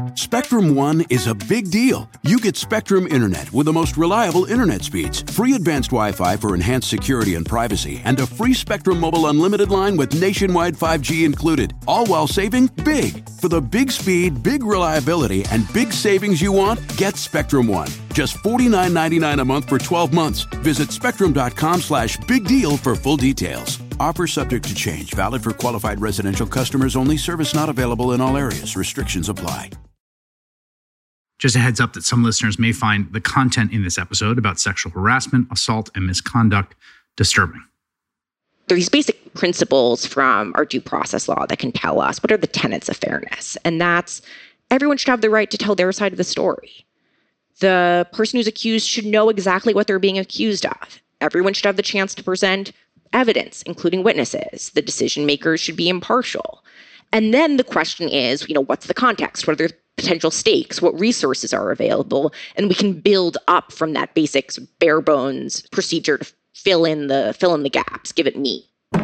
Spectrum One is a big deal. You get Spectrum Internet with the most reliable internet speeds, free advanced Wi-Fi for enhanced security and privacy, and a free Spectrum Mobile Unlimited line with nationwide 5G included, all while saving big. For the big speed, big reliability, and big savings you want, get Spectrum One. Just $49.99 a month for 12 months. Visit spectrum.com/big deal for full details. Offer subject to change. Valid for qualified residential customers only. Service not available in all areas. Restrictions apply. Just a heads up that some listeners may find the content in this episode about sexual harassment, assault, and misconduct disturbing. There are these basic principles from our due process law that can tell us what are the tenets of fairness. And that's everyone should have the right to tell their side of the story. The person who's accused should know exactly what they're being accused of. Everyone should have the chance to present evidence, including witnesses. The decision makers should be impartial. And then the question is, what's the context? What are the potential stakes? What resources are available? And we can build up from that basic bare bones procedure to fill in the gaps, give it meat.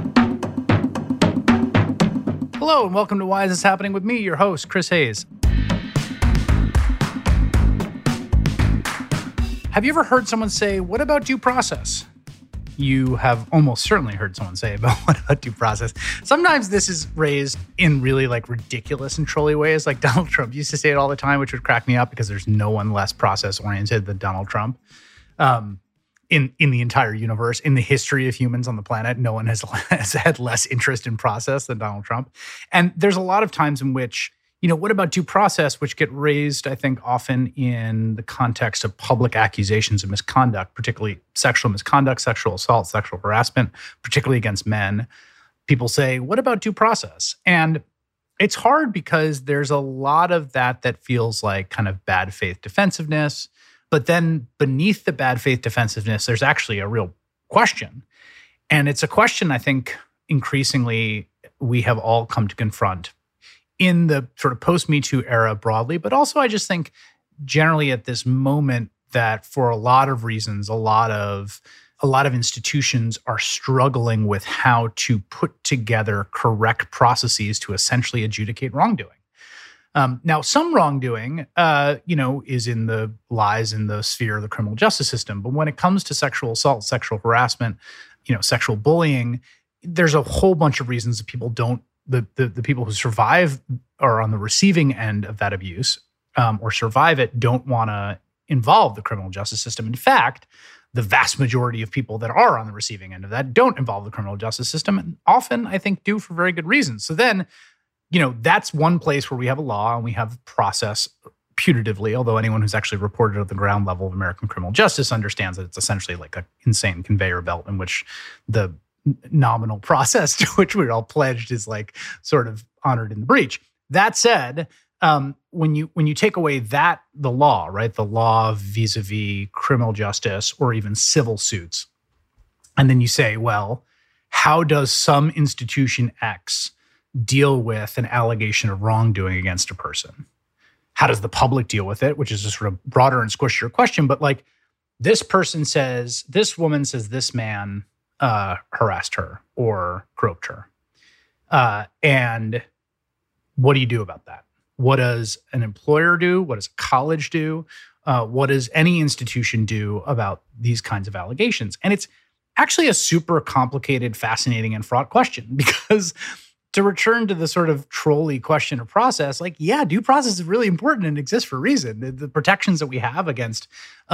Hello, and welcome to Why Is This Happening with me, your host, Chris Hayes. Have you ever heard someone say, what about due process? You have almost certainly heard someone say about what about due process. Sometimes this is raised in really ridiculous and trolly ways. Like Donald Trump used to say it all the time, which would crack me up because there's no one less process-oriented than Donald Trump. In the entire universe, in the history of humans on the planet, no one has had less interest in process than Donald Trump. And there's a lot of times in which, what about due process, which get raised, I think, often in the context of public accusations of misconduct, particularly sexual misconduct, sexual assault, sexual harassment, particularly against men. People say, what about due process? And it's hard because there's a lot of that feels like kind of bad faith defensiveness. But then beneath the bad faith defensiveness, there's actually a real question. And it's a question I think increasingly we have all come to confront in the sort of post-Me Too era broadly, but also I just think generally at this moment that for a lot of reasons, a lot of institutions are struggling with how to put together correct processes to essentially adjudicate wrongdoing. Now, some wrongdoing, lies in the sphere of the criminal justice system. But when it comes to sexual assault, sexual harassment, sexual bullying, there's a whole bunch of reasons that people don't. The people who survive or on the receiving end of that abuse or survive it don't want to involve the criminal justice system. In fact, the vast majority of people that are on the receiving end of that don't involve the criminal justice system, and often, I think, do for very good reasons. So then, that's one place where we have a law and we have process putatively, although anyone who's actually reported at the ground level of American criminal justice understands that it's essentially like an insane conveyor belt in which the nominal process to which we're all pledged is sort of honored in the breach. That said, when you take away the law, right, the law vis-a-vis criminal justice or even civil suits, and then you say, well, how does some institution X deal with an allegation of wrongdoing against a person? How does the public deal with it? Which is a sort of broader and squishier question, but this woman says this man harassed her or groped her. And what do you do about that? What does an employer do? What does a college do? What does any institution do about these kinds of allegations? And it's actually a super complicated, fascinating, and fraught question because to return to the sort of trolley question of process, due process is really important and exists for a reason. The protections that we have against,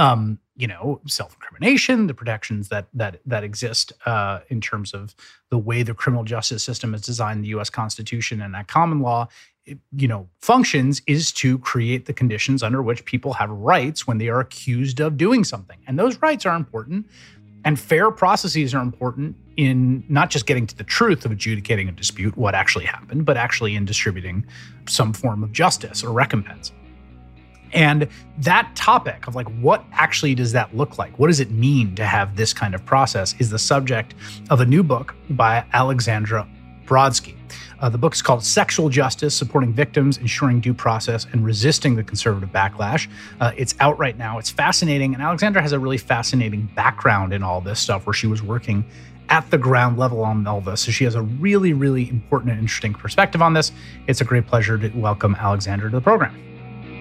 self-incrimination, the protections that exist in terms of the way the criminal justice system is designed, the U.S. Constitution and that common law, functions is to create the conditions under which people have rights when they are accused of doing something. And those rights are important. And fair processes are important in not just getting to the truth of adjudicating a dispute, what actually happened, but actually in distributing some form of justice or recompense. And that topic of what actually does that look like? What does it mean to have this kind of process is the subject of a new book by Alexandra Brodsky. The book is called Sexual Justice, Supporting Victims, Ensuring Due Process, and Resisting the Conservative Backlash. It's out right now. It's fascinating. And Alexandra has a really fascinating background in all this stuff where she was working at the ground level on all this. So she has a really, really important and interesting perspective on this. It's a great pleasure to welcome Alexandra to the program.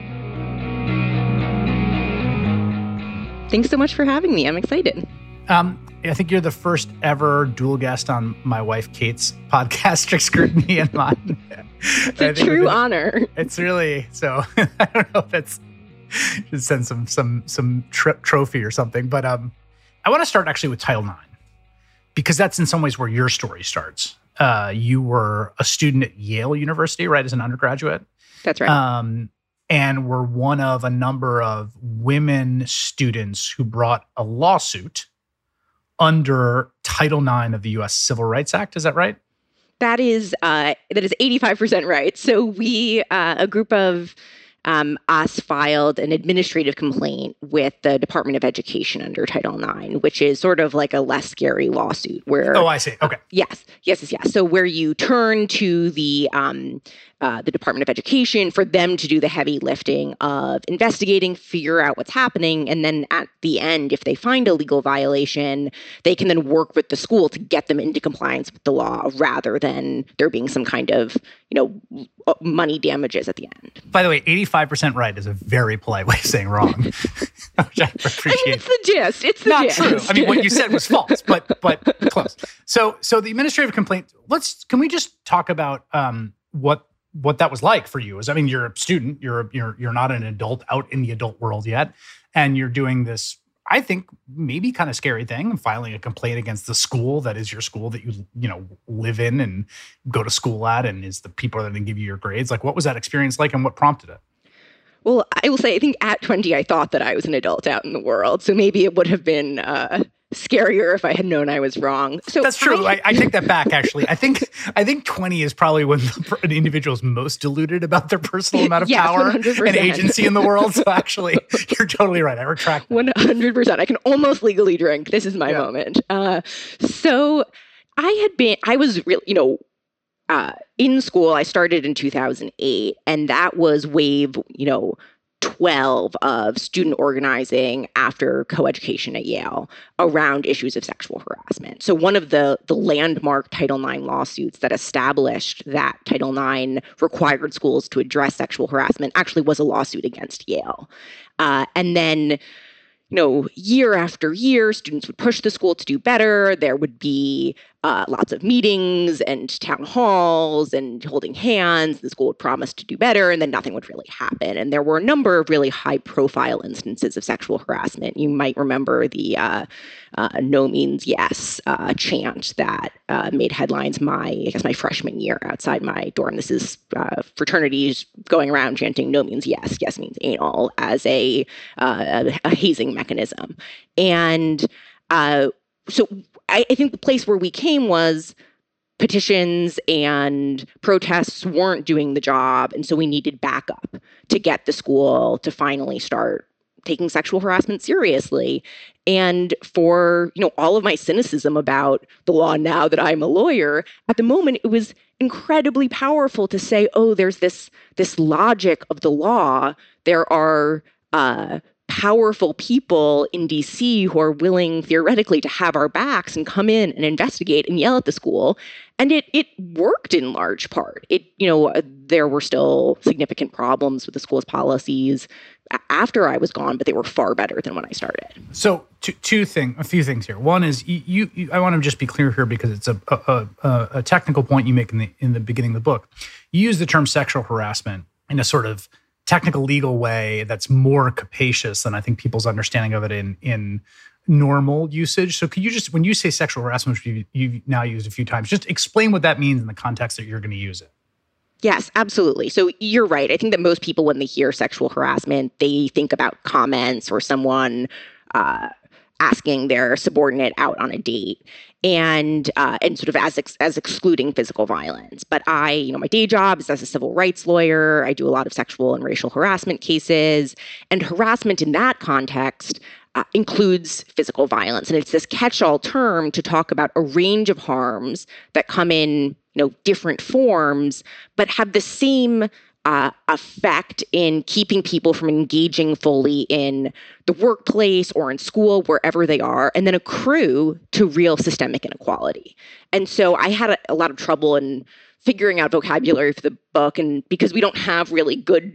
Thanks so much for having me. I'm excited. I think you're the first ever dual guest on my wife Kate's podcast, Strict Scrutiny, and mine. It's a true honor. It's really so. I don't know if that's should send some trophy or something, but I want to start actually with Title IX because that's in some ways where your story starts. You were a student at Yale University, right, as an undergraduate. That's right. And were one of a number of women students who brought a lawsuit under Title IX of the U.S. Civil Rights Act. Is that right? That is 85% right. So we, a group of us filed an administrative complaint with the Department of Education under Title IX, which is sort of like a less scary lawsuit where... Oh, I see. Okay. Yes. So where you turn to the Department of Education for them to do the heavy lifting of investigating, figure out what's happening, and then at the end, if they find a legal violation, they can then work with the school to get them into compliance with the law rather than there being some kind of, money damages at the end. By the way, 85% right is a very polite way of saying wrong, which I appreciate. It's the gist. It's the Not gist. true. I mean, what you said was false, but close. So the administrative complaint. Can we just talk about what that was like for you? You're a student. You're not an adult out in the adult world yet, and you're doing this, I think, maybe kind of scary thing, filing a complaint against the school that is your school that you live in and go to school at, and is the people that are going to give you your grades. Like, what was that experience like, and what prompted it? Well, I will say, I think at 20, I thought that I was an adult out in the world, so maybe it would have been scarier if I had known I was wrong. So that's true. I take that back. Actually, I think 20 is probably when an individual is most deluded about their personal amount of power 100%. and agency in the world. So actually, you're totally right. I retract that. 100%. I can almost legally drink. This is my moment. So I was really, in school. I started in 2008, and that was wave, 12 of student organizing after coeducation at Yale around issues of sexual harassment. So one of the landmark Title IX lawsuits that established that Title IX required schools to address sexual harassment actually was a lawsuit against Yale. And then, year after year, students would push the school to do better. There would be lots of meetings and town halls and holding hands. The school would promise to do better, and then nothing would really happen. And there were a number of really high-profile instances of sexual harassment. You might remember the "No means yes" chant that made headlines my freshman year outside my dorm. This is fraternities going around chanting "No means yes, yes means anal" as a hazing mechanism. And so I think the place where we came was petitions and protests weren't doing the job. And so we needed backup to get the school to finally start taking sexual harassment seriously. And for, all of my cynicism about the law now that I'm a lawyer, at the moment, it was incredibly powerful to say, oh, there's this logic of the law. There are powerful people in DC who are willing theoretically to have our backs and come in and investigate and yell at the school. And it worked in large part. There were still significant problems with the school's policies after I was gone, but they were far better than when I started. So a few things here. One is you I want to just be clear here because it's a technical point you make in the beginning of the book. You use the term sexual harassment in a sort of technical legal way that's more capacious than I think people's understanding of it in normal usage. So could you just, when you say sexual harassment, which you've now used a few times, just explain what that means in the context that you're going to use it? Yes, absolutely. So you're right. I think that most people, when they hear sexual harassment, they think about comments or someone asking their subordinate out on a date, and sort of as excluding physical violence. But my day job is as a civil rights lawyer. I do a lot of sexual and racial harassment cases, and harassment in that context includes physical violence. And it's this catch-all term to talk about a range of harms that come in, different forms, but have the same effect in keeping people from engaging fully in the workplace or in school, wherever they are, and then accrue to real systemic inequality. And so I had a lot of trouble in figuring out vocabulary for the book, and because we don't have really good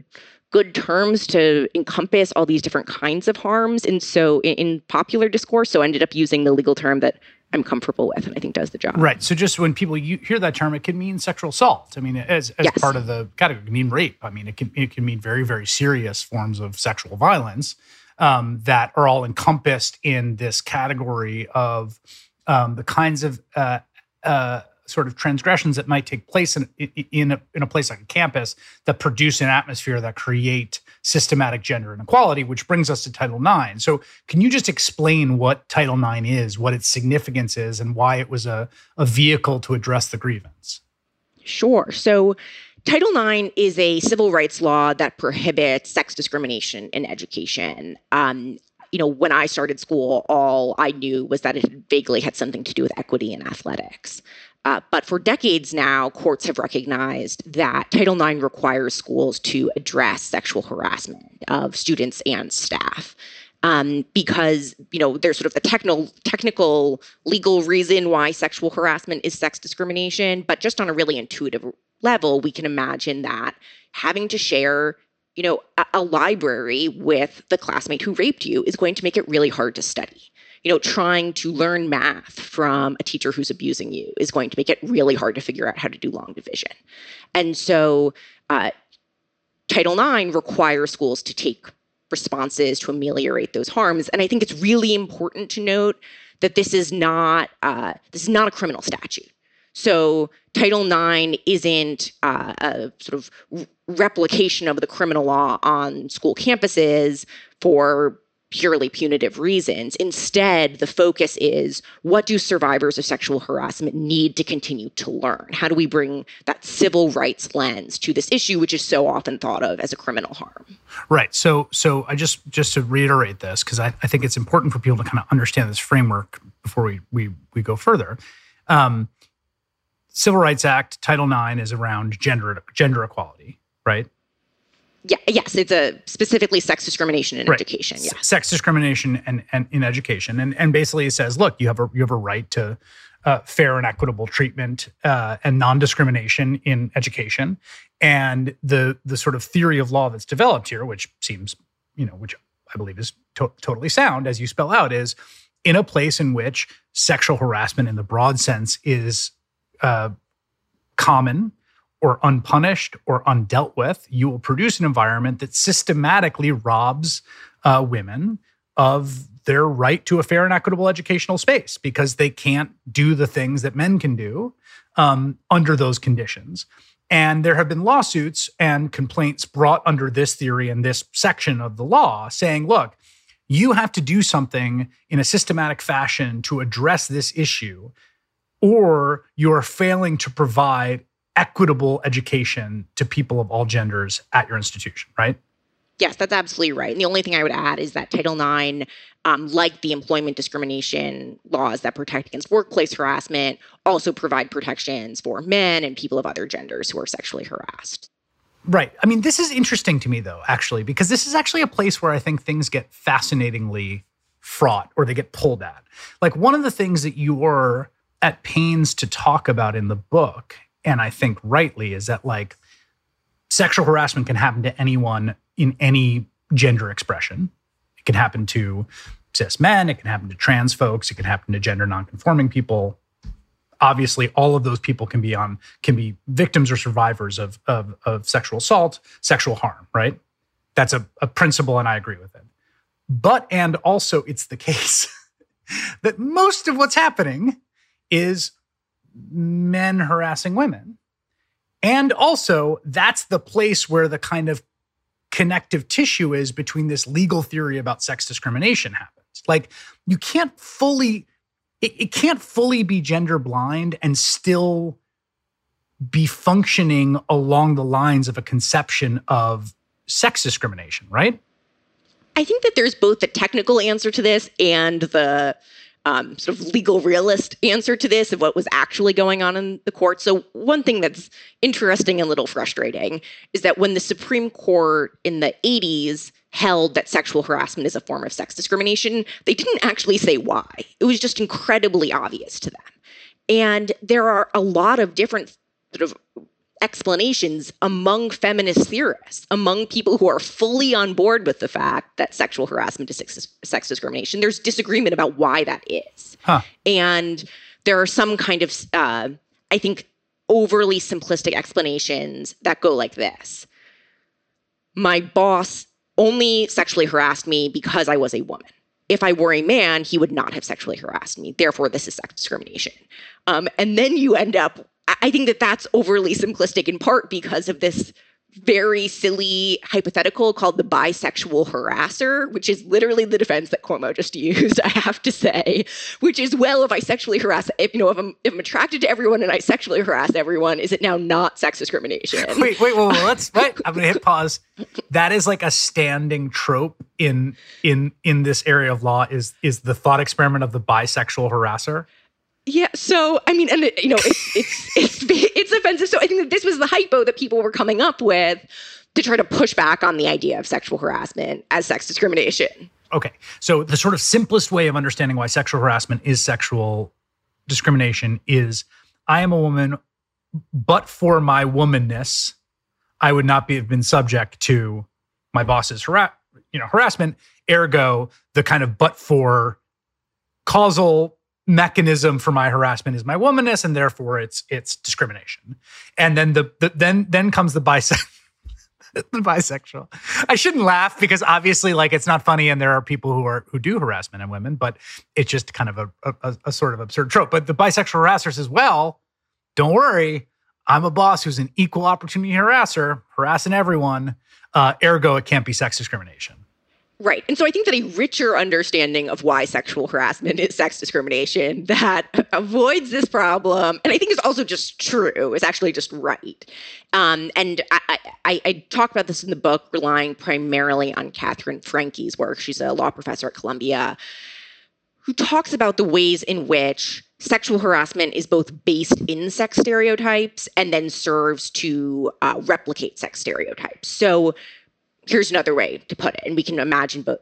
good terms to encompass all these different kinds of harms. And so in popular discourse, so I ended up using the legal term that I'm comfortable with and I think does the job. Right. So just when people hear that term, it can mean sexual assault. I mean, as Yes. part of the category, it can mean rape. I mean, it can mean very, very serious forms of sexual violence that are all encompassed in this category of the kinds of sort of transgressions that might take place in a place like a campus that produce an atmosphere that create systematic gender inequality, which brings us to Title IX. So can you just explain what Title IX is, what its significance is, and why it was a vehicle to address the grievance? Sure. So Title IX is a civil rights law that prohibits sex discrimination in education. When I started school, all I knew was that it vaguely had something to do with equity in athletics. But for decades now, courts have recognized that Title IX requires schools to address sexual harassment of students and staff. Because, there's sort of the technical legal reason why sexual harassment is sex discrimination. But just on a really intuitive level, we can imagine that having to share a library with the classmate who raped you is going to make it really hard to study. Trying to learn math from a teacher who's abusing you is going to make it really hard to figure out how to do long division. And so Title IX requires schools to take responses to ameliorate those harms. And I think it's really important to note that this is not a criminal statute. So Title IX isn't a sort of replication of the criminal law on school campuses for purely punitive reasons. Instead, the focus is, what do survivors of sexual harassment need to continue to learn? How do we bring that civil rights lens to this issue, which is so often thought of as a criminal harm? Right. So I just to reiterate this, because I think it's important for people to kind of understand this framework before we go further. Civil Rights Act, Title IX is around gender equality, right? Yeah, yes, it's specifically sex discrimination in right. education. Yes. Sex discrimination and in education, and basically it says, look, you have a right to fair and equitable treatment and non-discrimination in education. And the sort of theory of law that's developed here, which seems, which I believe is totally sound, as you spell out, is in a place in which sexual harassment in the broad sense is common or unpunished or undealt with, you will produce an environment that systematically robs women of their right to a fair and equitable educational space because they can't do the things that men can do under those conditions. And there have been lawsuits and complaints brought under this theory and this section of the law saying, look, you have to do something in a systematic fashion to address this issue, or you're failing to provide equitable education to people of all genders at your institution, right? Yes, that's absolutely right. And the only thing I would add is that Title IX, like the employment discrimination laws that protect against workplace harassment, also provide protections for men and people of other genders who are sexually harassed. Right. I mean, this is interesting to me, though, actually, because this is actually a place where I think things get fascinatingly fraught or they get pulled at. Like, one of the things that you are at pains to talk about in the book, and I think rightly, is that like sexual harassment can happen to anyone in any gender expression. It can happen to cis men, it can happen to trans folks, it can happen to gender nonconforming people. Obviously, all of those people can be victims or survivors of sexual assault, sexual harm, right? That's a principle, and I agree with it. And also it's the case that most of what's happening is men harassing women. And also, that's the place where the kind of connective tissue is between this legal theory about sex discrimination happens. Like, you can't fully, it can't fully be gender blind and still be functioning along the lines of a conception of sex discrimination, right? I think that there's both the technical answer to this and the sort of legal realist answer to this of what was actually going on in the court. So one thing that's interesting and a little frustrating is that when the Supreme Court in the 80s held that sexual harassment is a form of sex discrimination, they didn't actually say why. It was just incredibly obvious to them. And there are a lot of different sort of explanations among feminist theorists, among people who are fully on board with the fact that sexual harassment is sex discrimination. There's disagreement about why that is. And there are some kind of, I think, overly simplistic explanations that go like this. My boss only sexually harassed me because I was a woman. If I were a man, he would not have sexually harassed me. Therefore, this is sex discrimination. And then you end up, I think that that's overly simplistic in part because of this very silly hypothetical called the bisexual harasser, which is literally the defense that Cuomo just used, I have to say, which is, well, if I sexually harass, if I'm attracted to everyone and I sexually harass everyone, is it now not sex discrimination? Wait, let's, wait, I'm going to hit pause. That is like a standing trope in this area of law is the thought experiment of the bisexual harasser. Yeah, so I mean, and it's offensive. So I think that this was the hypo that people were coming up with to try to push back on the idea of sexual harassment as sex discrimination. Okay, so the sort of simplest way of understanding why sexual harassment is sexual discrimination is I am a woman, but for my womanness, I would not have been subject to my boss's harassment. Ergo, the kind of but for causal mechanism for my harassment is my womanness, and therefore it's discrimination. And then then comes the bisexual. I shouldn't laugh because obviously, like, it's not funny, and there are people who do harassment in women, but it's just kind of a sort of absurd trope. But the bisexual harasser says, well, don't worry, I'm a boss who's an equal opportunity harasser, harassing everyone. Ergo, it can't be sex discrimination. Right. And so I think that a richer understanding of why sexual harassment is sex discrimination that avoids this problem, and I think is also just true, is actually just right. And I talk about this in the book, relying primarily on Catherine Franke's work. She's a law professor at Columbia, who talks about the ways in which sexual harassment is both based in sex stereotypes and then serves to replicate sex stereotypes. So here's another way to put it, and we can imagine, but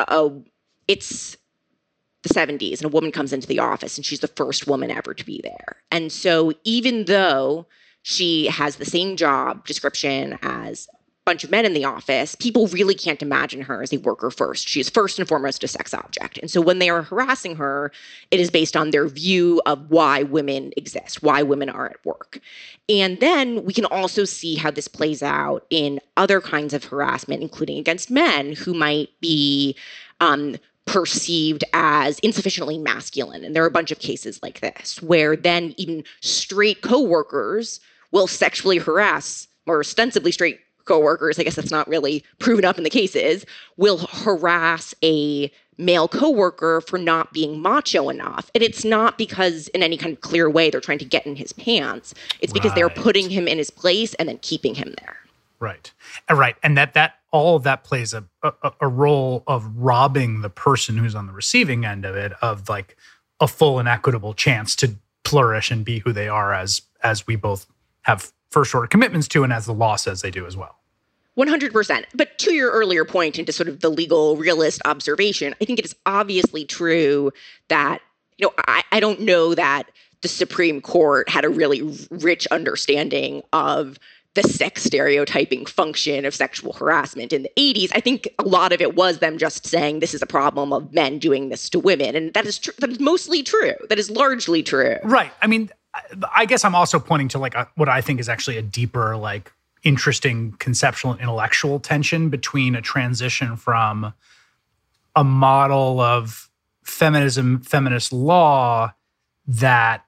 it's the 70s, and a woman comes into the office, and she's the first woman ever to be there. And so even though she has the same job description as a bunch of men in the office, people really can't imagine her as a worker first. She is first and foremost a sex object. And so when they are harassing her, it is based on their view of why women exist, why women are at work. And then we can also see how this plays out in other kinds of harassment, including against men who might be perceived as insufficiently masculine. And there are a bunch of cases like this, where then even straight coworkers will sexually harass, or ostensibly straight coworkers, I guess that's not really proven up in the cases, will harass a male coworker for not being macho enough. And it's not because in any kind of clear way they're trying to get in his pants. It's because they're putting him in his place and then keeping him there. Right. Right. And that all of that plays a role of robbing the person who's on the receiving end of it of like a full and equitable chance to flourish and be who they are as we both have first order commitments to, and as the law says they do as well. 100%. But to your earlier point into sort of the legal realist observation, I think it is obviously true that, I don't know that the Supreme Court had a really rich understanding of the sex stereotyping function of sexual harassment in the 80s. I think a lot of it was them just saying this is a problem of men doing this to women. And that is true. That is mostly true. That is largely true. Right. I mean, I guess I'm also pointing to like what I think is actually a deeper, like, interesting conceptual and intellectual tension between a transition from a model of feminism, feminist law that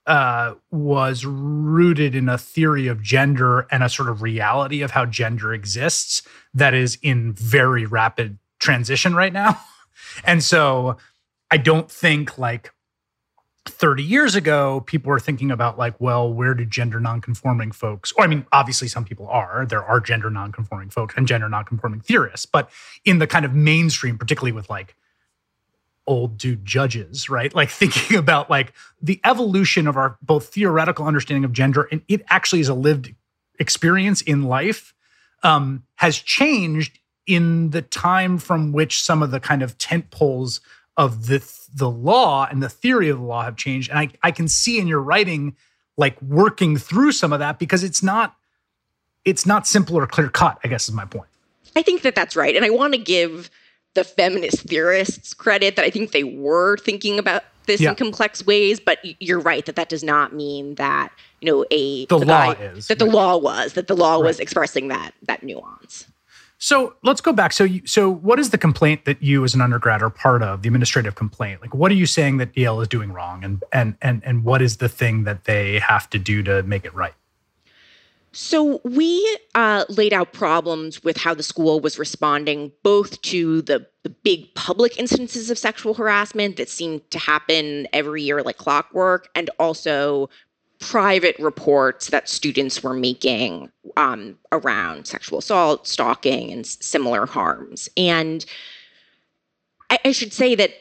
was rooted in a theory of gender and a sort of reality of how gender exists that is in very rapid transition right now. And so I don't think like 30 years ago, people were thinking about like, well, where do gender nonconforming folks, or I mean, obviously some people there are gender nonconforming folks and gender nonconforming theorists, but in the kind of mainstream, particularly with like old dude judges, right? Like thinking about like the evolution of our both theoretical understanding of gender, and it actually is a lived experience in life, has changed in the time from which some of the kind of tent poles of the law and the theory of the law have changed. And I can see in your writing like working through some of that because it's not simple or clear cut, I guess is my point. I think that that's right. And I want to give the feminist theorists credit that I think they were thinking about this in complex ways, but you're right that does not mean that, the law was expressing that nuance. So let's go back. So what is the complaint that you as an undergrad are part of, the administrative complaint? Like, what are you saying that Yale is doing wrong, and what is the thing that they have to do to make it right? So we laid out problems with how the school was responding both to the big public instances of sexual harassment that seemed to happen every year like clockwork, and also private reports that students were making around sexual assault, stalking, and similar harms. And I should say that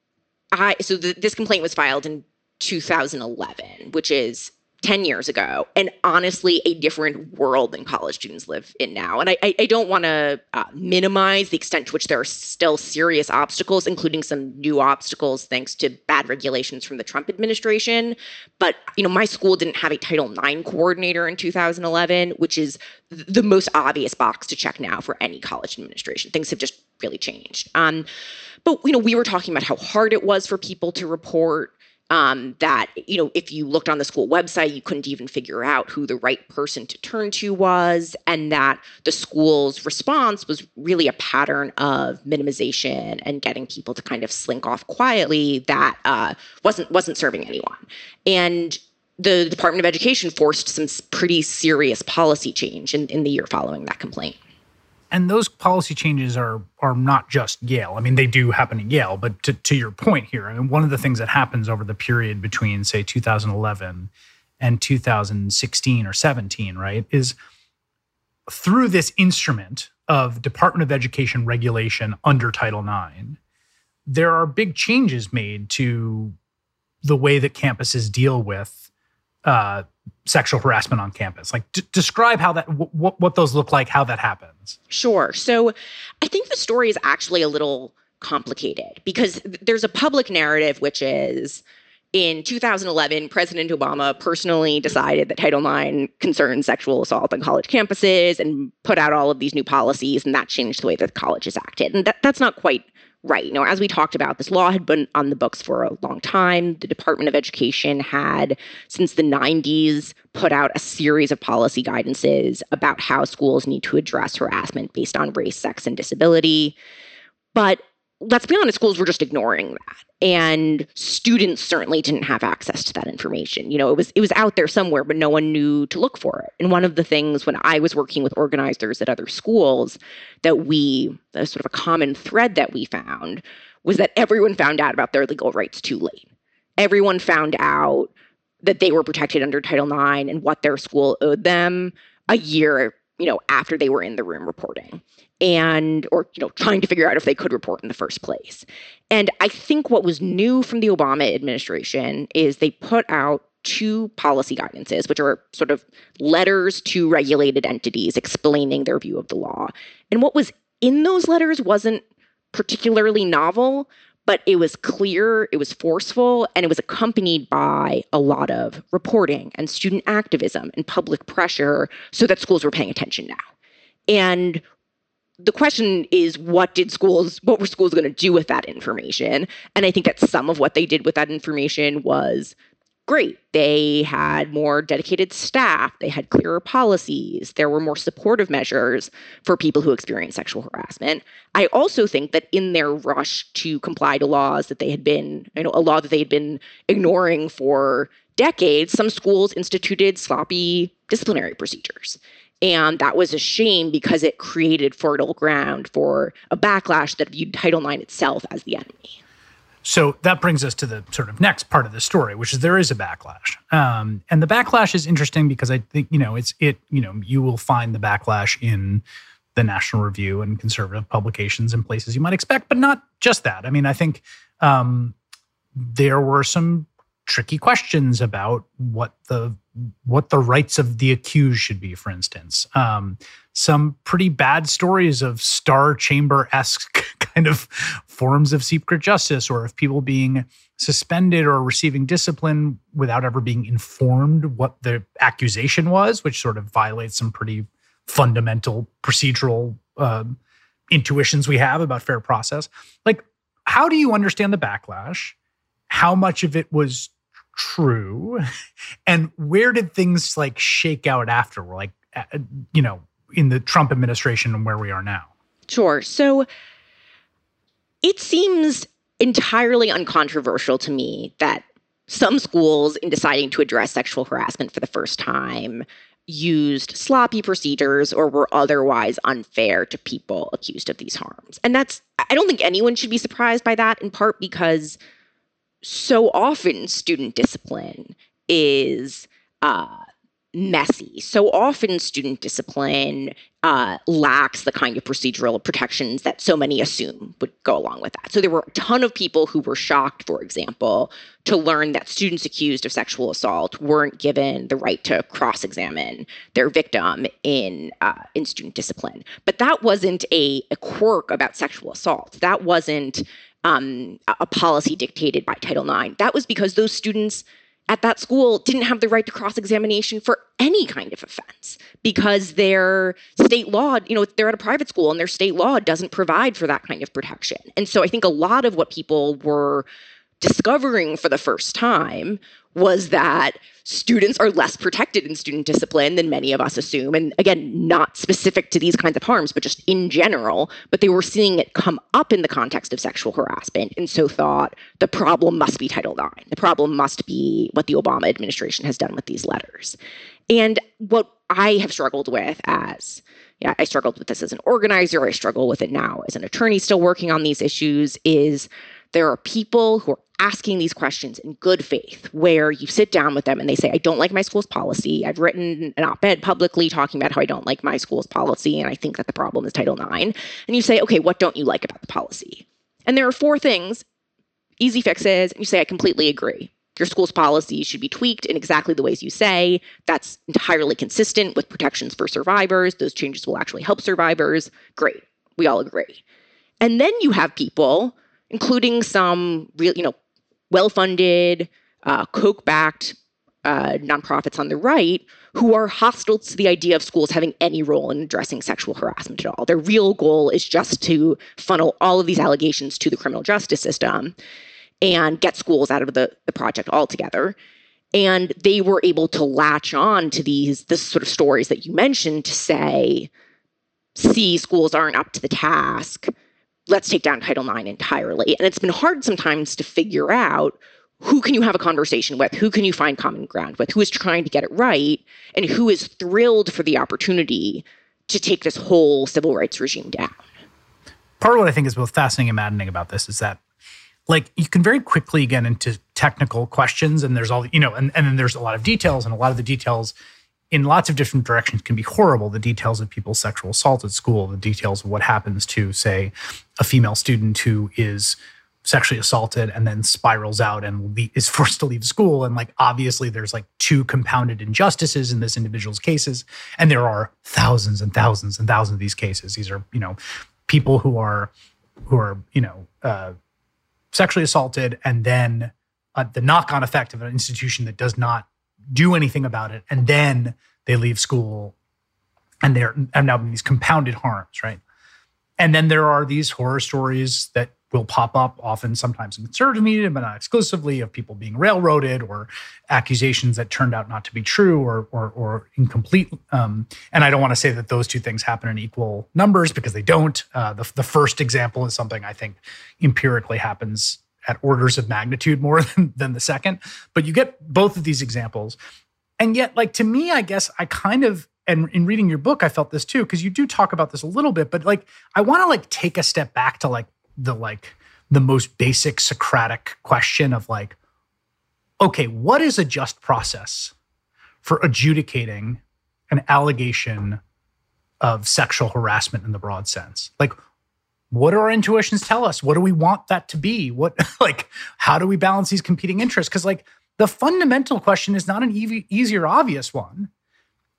this complaint was filed in 2011, which is 10 years ago, and honestly, a different world than college students live in now. And I don't want to minimize the extent to which there are still serious obstacles, including some new obstacles thanks to bad regulations from the Trump administration. But, my school didn't have a Title IX coordinator in 2011, which is the most obvious box to check now for any college administration. Things have just really changed. But, we were talking about how hard it was for people to report, that, if you looked on the school website, you couldn't even figure out who the right person to turn to was, and that the school's response was really a pattern of minimization and getting people to kind of slink off quietly that wasn't serving anyone. And the Department of Education forced some pretty serious policy change in the year following that complaint. And those policy changes are not just Yale. I mean, they do happen at Yale, but to your point here, I mean, one of the things that happens over the period between, say, 2011 and 2016 or 17, right, is through this instrument of Department of Education regulation under Title IX, there are big changes made to the way that campuses deal with sexual harassment on campus. Like, describe how that, what those look like, how that happens. Sure. So I think the story is actually a little complicated because there's a public narrative, which is in 2011, President Obama personally decided that Title IX concerned sexual assault on college campuses and put out all of these new policies, and that changed the way that colleges acted. And that's not quite right. As we talked about, this law had been on the books for a long time. The Department of Education had, since the 90s, put out a series of policy guidances about how schools need to address harassment based on race, sex, and disability. But let's be honest, schools were just ignoring that. And students certainly didn't have access to that information. It was out there somewhere, but no one knew to look for it. And one of the things when I was working with organizers at other schools that sort of a common thread that we found was that everyone found out about their legal rights too late. Everyone found out that they were protected under Title IX and what their school owed them a year, after they were in the room reporting. Or trying to figure out if they could report in the first place. And I think what was new from the Obama administration is they put out two policy guidances, which are sort of letters to regulated entities explaining their view of the law. And what was in those letters wasn't particularly novel, but it was clear, it was forceful, and it was accompanied by a lot of reporting and student activism and public pressure so that schools were paying attention now. And the question is, what were schools going to do with that information? And I think that some of what they did with that information was great. They had more dedicated staff. They had clearer policies. There were more supportive measures for people who experience sexual harassment. I also think that in their rush to comply to laws that they had been, a law that they had been ignoring for decades, some schools instituted sloppy disciplinary procedures. And that was a shame because it created fertile ground for a backlash that viewed Title IX itself as the enemy. So that brings us to the sort of next part of the story, which is there is a backlash. And the backlash is interesting because I think, you will find the backlash in the National Review and conservative publications and places you might expect, but not just that. I mean, I think there were some tricky questions about what the rights of the accused should be, for instance. Some pretty bad stories of Star Chamber-esque kind of forms of secret justice, or of people being suspended or receiving discipline without ever being informed what the accusation was, which sort of violates some pretty fundamental procedural intuitions we have about fair process. Like, how do you understand the backlash? How much of it was true? And where did things like shake out after, like, you know, in the Trump administration and where we are now? Sure. So it seems entirely uncontroversial to me that some schools, in deciding to address sexual harassment for the first time, used sloppy procedures or were otherwise unfair to people accused of these harms. And I don't think anyone should be surprised by that, in part because so often student discipline is messy. So often student discipline lacks the kind of procedural protections that so many assume would go along with that. So there were a ton of people who were shocked, for example, to learn that students accused of sexual assault weren't given the right to cross-examine their victim in student discipline. But that wasn't a quirk about sexual assault. That wasn't a policy dictated by Title IX. That was because those students at that school didn't have the right to cross-examination for any kind of offense, because their state law, you know, they're at a private school and their state law doesn't provide for that kind of protection. And so I think a lot of what people were discovering for the first time was that students are less protected in student discipline than many of us assume. And again, not specific to these kinds of harms, but just in general. But they were seeing it come up in the context of sexual harassment, and so thought the problem must be Title IX. The problem must be what the Obama administration has done with these letters. And what I have struggled with I struggled with this as an organizer, I struggle with it now as an attorney still working on these issues, is there are people who are asking these questions in good faith, where you sit down with them and they say, I don't like my school's policy. I've written an op-ed publicly talking about how I don't like my school's policy, and I think that the problem is Title IX. And you say, okay, what don't you like about the policy? And there are 4 things, easy fixes, and you say, I completely agree. Your school's policy should be tweaked in exactly the ways you say. That's entirely consistent with protections for survivors. Those changes will actually help survivors. Great. We all agree. And then you have people, including some real, well-funded, Koch-backed nonprofits on the right, who are hostile to the idea of schools having any role in addressing sexual harassment at all. Their real goal is just to funnel all of these allegations to the criminal justice system and get schools out of the project altogether. And they were able to latch on to this sort of stories that you mentioned to say, see, schools aren't up to the task. Let's take down Title IX entirely. And it's been hard sometimes to figure out who can you have a conversation with, who can you find common ground with, who is trying to get it right, and who is thrilled for the opportunity to take this whole civil rights regime down. Part of what I think is both fascinating and maddening about this is that, like, you can very quickly get into technical questions, and there's all, and then there's a lot of details, and a lot of the details in lots of different directions can be horrible. The details of people's sexual assault at school, the details of what happens to, say, a female student who is sexually assaulted and then spirals out and is forced to leave school. And like, obviously there's like 2 compounded injustices in this individual's cases. And there are thousands and thousands and thousands of these cases. These are, people who are sexually assaulted, and then the knock-on effect of an institution that does not do anything about it, and then they leave school, and they're now in these compounded harms, right? And then there are these horror stories that will pop up, often sometimes in conservative media, but not exclusively, of people being railroaded, or accusations that turned out not to be true or incomplete. And I don't want to say that those 2 things happen in equal numbers, because they don't. The first example is something I think empirically happens at orders of magnitude more than the second. But you get both of these examples. And yet, like, to me, I guess I kind of, and in reading your book, I felt this too, because you do talk about this a little bit, but like, I want to like take a step back to the most basic Socratic question of like, okay, what is a just process for adjudicating an allegation of sexual harassment in the broad sense? Like, what do our intuitions tell us? What do we want that to be? How do we balance these competing interests? Because like, the fundamental question is not an easy or obvious one.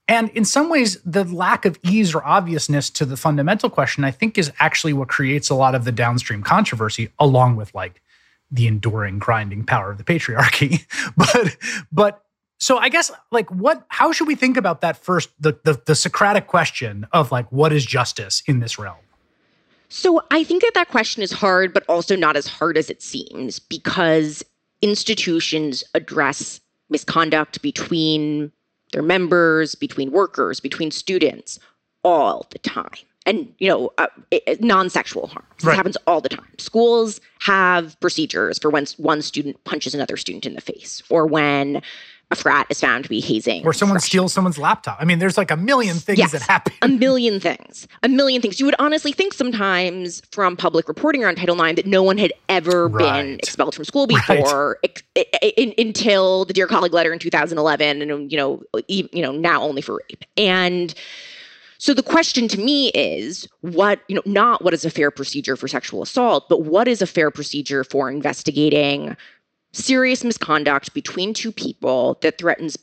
And in some ways, the lack of ease or obviousness to the fundamental question, I think, is actually what creates a lot of the downstream controversy, along with like the enduring grinding power of the patriarchy. But so I guess like how should we think about that first, the Socratic question of like, what is justice in this realm? So I think that question is hard, but also not as hard as it seems, because institutions address misconduct between their members, between workers, between students all the time. And, non-sexual harm. This happens all the time. Schools have procedures for when one student punches another student in the face, or when a frat is found to be hazing. Or someone steals someone's laptop. I mean, there's like a million things that happen. A million things. You would honestly think sometimes from public reporting around Title IX that no one had ever been expelled from school before until the Dear Colleague letter in 2011, and now only for rape. And so the question to me is not what is a fair procedure for sexual assault, but what is a fair procedure for investigating serious misconduct between two people that threatens,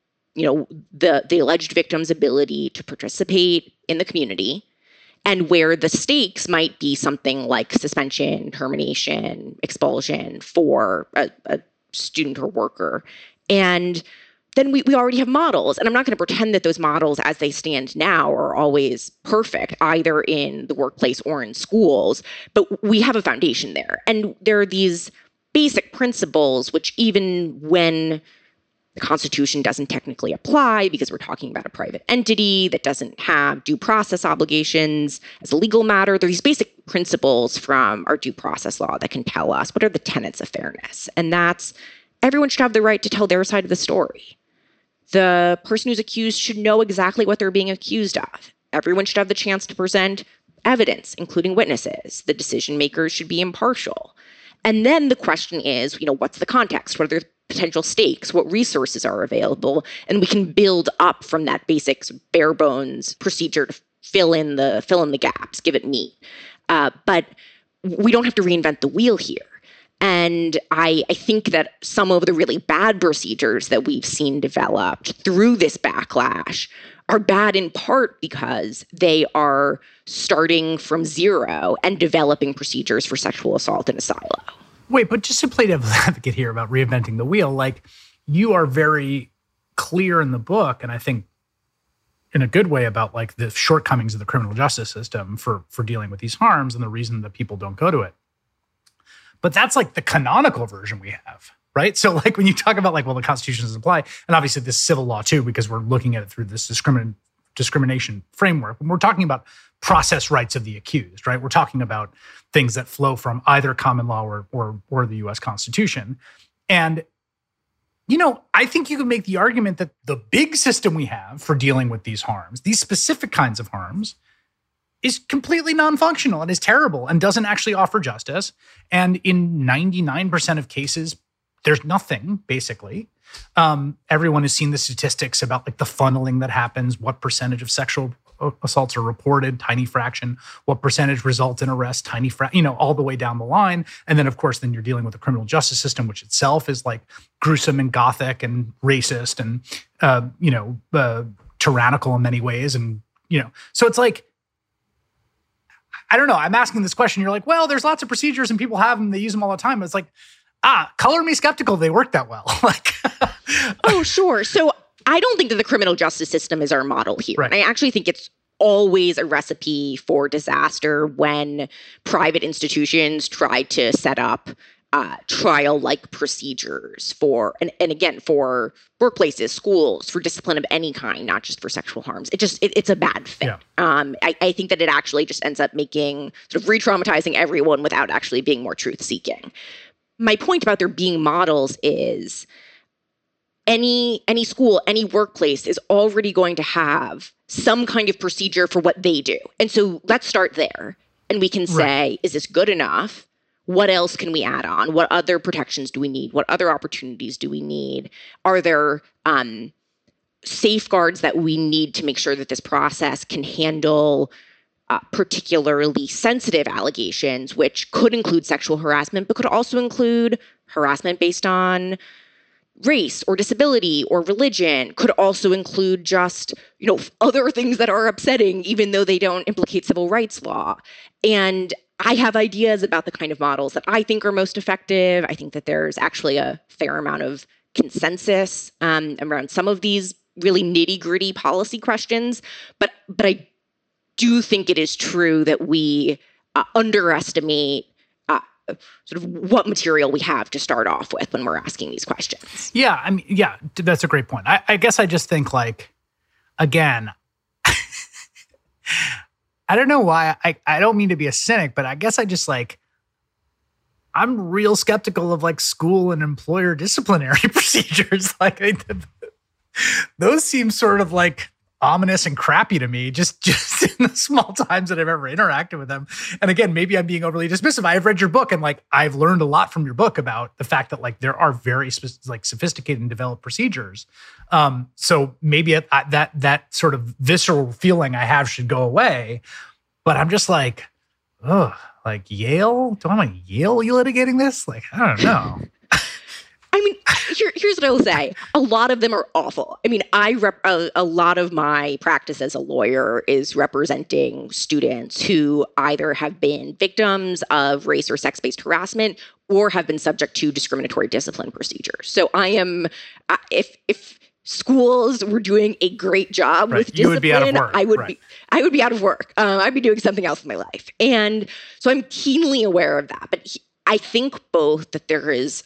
the alleged victim's ability to participate in the community, and where the stakes might be something like suspension, termination, expulsion for a student or worker. And then we already have models. And I'm not going to pretend that those models as they stand now are always perfect, either in the workplace or in schools, but we have a foundation there. And there are these basic principles, which even when the Constitution doesn't technically apply because we're talking about a private entity that doesn't have due process obligations as a legal matter, there are these basic principles from our due process law that can tell us what are the tenets of fairness. And that's everyone should have the right to tell their side of the story. The person who's accused should know exactly what they're being accused of. Everyone should have the chance to present evidence, including witnesses. The decision makers should be impartial. And then the question is, what's the context? What are the potential stakes? What resources are available? And we can build up from that basic bare bones procedure to fill in the gaps, give it meat. But we don't have to reinvent the wheel here. And I think that some of the really bad procedures that we've seen developed through this backlash are bad in part because they are starting from zero and developing procedures for sexual assault in a silo. Wait, but just to play devil's advocate here about reinventing the wheel, like you are very clear in the book, and I think in a good way, about like the shortcomings of the criminal justice system for dealing with these harms and the reason that people don't go to it. But that's like the canonical version we have, right? So like when you talk about like, well, the Constitution doesn't apply, and obviously this civil law too, because we're looking at it through this discrimination framework. When we're talking about process rights of the accused, right? We're talking about things that flow from either common law or the U.S. Constitution. And, I think you can make the argument that the big system we have for dealing with these harms, these specific kinds of harms, is completely non-functional and is terrible and doesn't actually offer justice. And in 99% of cases, there's nothing, basically. Everyone has seen the statistics about like the funneling that happens, what percentage of sexual assaults are reported, tiny fraction, what percentage result in arrest, tiny fraction, all the way down the line. And then, of course, then you're dealing with the criminal justice system, which itself is like gruesome and gothic and racist and, tyrannical in many ways. And, so it's like, I don't know. I'm asking this question. You're like, well, there's lots of procedures and people have them. They use them all the time. It's like, color me skeptical. They work that well. Oh, sure. So I don't think that the criminal justice system is our model here. Right. And I actually think it's always a recipe for disaster when private institutions try to set up trial-like procedures for workplaces, schools, for discipline of any kind, not just for sexual harms. It's a bad fit. Yeah. I think that it actually just ends up sort of re-traumatizing everyone without actually being more truth-seeking. My point about there being models is any school, any workplace is already going to have some kind of procedure for what they do. And so let's start there. And we can say, is this good enough? What else can we add on? What other protections do we need? What other opportunities do we need? Are there safeguards that we need to make sure that this process can handle particularly sensitive allegations, which could include sexual harassment, but could also include harassment based on race or disability or religion, could also include just, other things that are upsetting, even though they don't implicate civil rights law. And I have ideas about the kind of models that I think are most effective. I think that there's actually a fair amount of consensus around some of these really nitty-gritty policy questions. But I do think it is true that we underestimate sort of what material we have to start off with when we're asking these questions. Yeah, I mean, yeah, that's a great point. I guess I just think, like, again, I don't know why. I don't mean to be a cynic, but I guess I just, like, I'm real skeptical of, like, school and employer disciplinary procedures. Like, those seem sort of, like, ominous and crappy to me, just in the small times that I've ever interacted with them. And again, maybe I'm being overly dismissive. I've read your book, and, like, I've learned a lot from your book about the fact that, like, there are very sophisticated and developed procedures. So maybe that sort of visceral feeling I have should go away. But I'm just like, ugh, like, Yale? Do I want Yale litigating this? Like, I don't know. I mean, here's what I will say. A lot of them are awful. I mean, a lot of my practice as a lawyer is representing students who either have been victims of race or sex-based harassment or have been subject to discriminatory discipline procedures. So I am, if schools were doing a great job with discipline, you would be out of work. I would be out of work. I'd be doing something else in my life. And so I'm keenly aware of that. But I think both that there is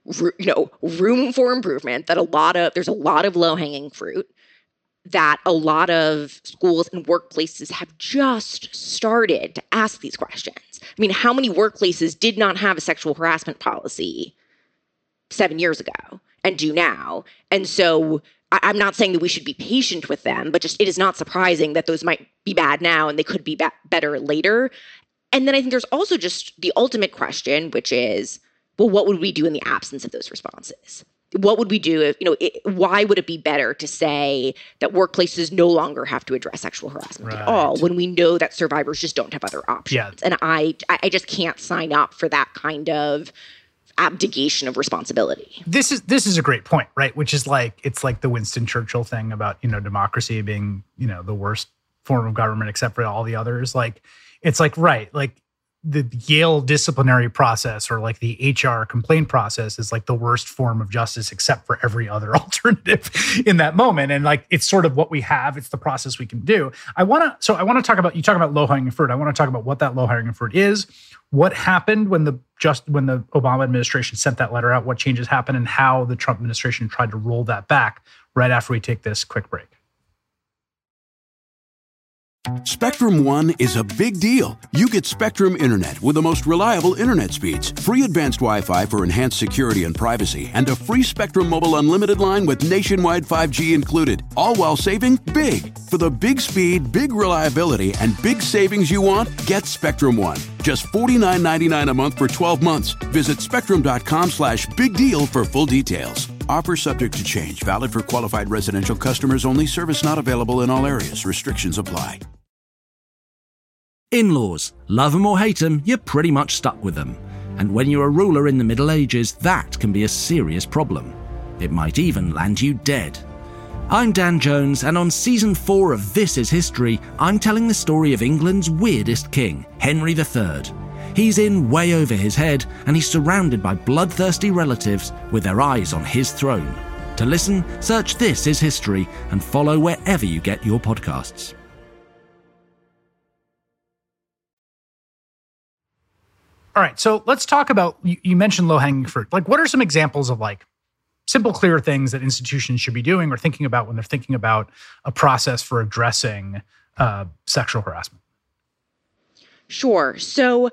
room for improvement, that there's a lot of low-hanging fruit, that a lot of schools and workplaces have just started to ask these questions. I mean, how many workplaces did not have a sexual harassment policy 7 years ago and do now? And so I'm not saying that we should be patient with them, but just it is not surprising that those might be bad now and they could be better later. And then I think there's also just the ultimate question, which is, well, what would we do in the absence of those responses? What would we do if, why would it be better to say that workplaces no longer have to address sexual harassment at all when we know that survivors just don't have other options? Yeah. And I just can't sign up for that kind of abdication of responsibility. This is a great point, right? Which is like, it's like the Winston Churchill thing about, democracy being, the worst form of government except for all the others. Like, it's like, right, like, the Yale disciplinary process or like the HR complaint process is like the worst form of justice except for every other alternative in that moment. And like, it's sort of what we have. It's the process we can do. I want to talk about, you talk about low-hanging fruit. I want to talk about what that low-hanging fruit is, what happened when the Obama administration sent that letter out, what changes happened, and how the Trump administration tried to roll that back right after we take this quick break. Spectrum One is a big deal. You get Spectrum Internet with the most reliable internet speeds, free advanced Wi-Fi for enhanced security and privacy, and a free Spectrum Mobile unlimited line with nationwide 5G included, all while saving big. For the big speed, big reliability, and big savings you want, get Spectrum One. Just $49.99 a month for 12 months. Visit spectrum.com/big deal for full details. Offer subject to change. Valid for qualified residential customers only. Service not available in all areas. Restrictions apply. In-laws. Love them or hate them, you're pretty much stuck with them. And when you're a ruler in the Middle Ages, that can be a serious problem. It might even land you dead. I'm Dan Jones, and on Season 4 of This Is History, I'm telling the story of England's weirdest king, Henry III. He's in way over his head, and he's surrounded by bloodthirsty relatives with their eyes on his throne. To listen, search This Is History and follow wherever you get your podcasts. All right, so let's talk about, you mentioned low-hanging fruit. Like, what are some examples of like simple, clear things that institutions should be doing or thinking about when they're thinking about a process for addressing sexual harassment? Sure. So